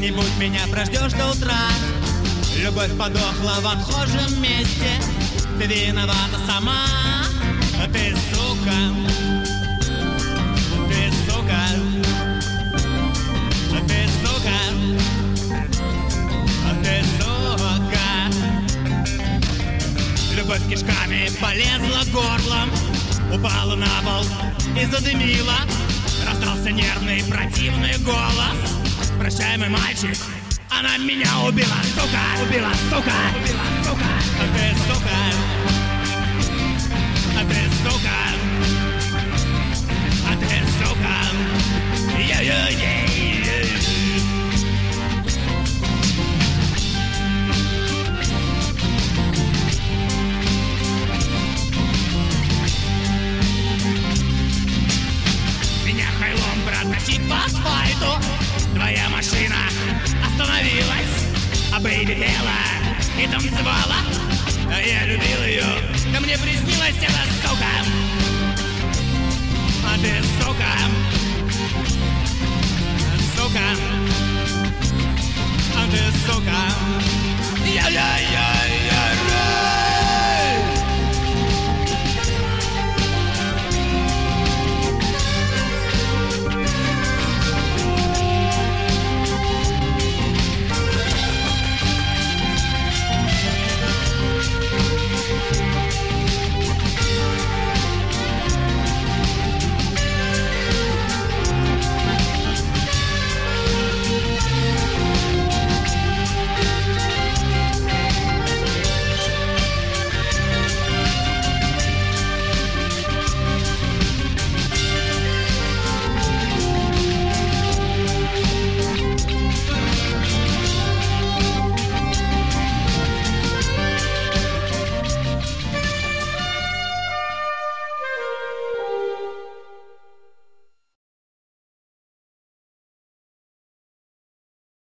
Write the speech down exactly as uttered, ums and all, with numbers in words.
когда-нибудь меня прождешь до утра. Любовь подохла в отхожем месте, ты виновата сама. Ты сука, ты сука, ты сука, ты сука. Любовь кишками полезла горлом, упала на пол и задымила. Раздался нервный противный голос: прощай, мой мальчик, она меня убила, сука, убила, сука, убила, сука. А ты сука, а ты сука, а ты сука, я-я-я-я. Меня хайлом протащить по асфальту, твоя машина остановилась, а бэйби пела и танцевала. А я любил ее, да мне приснилась эта сука.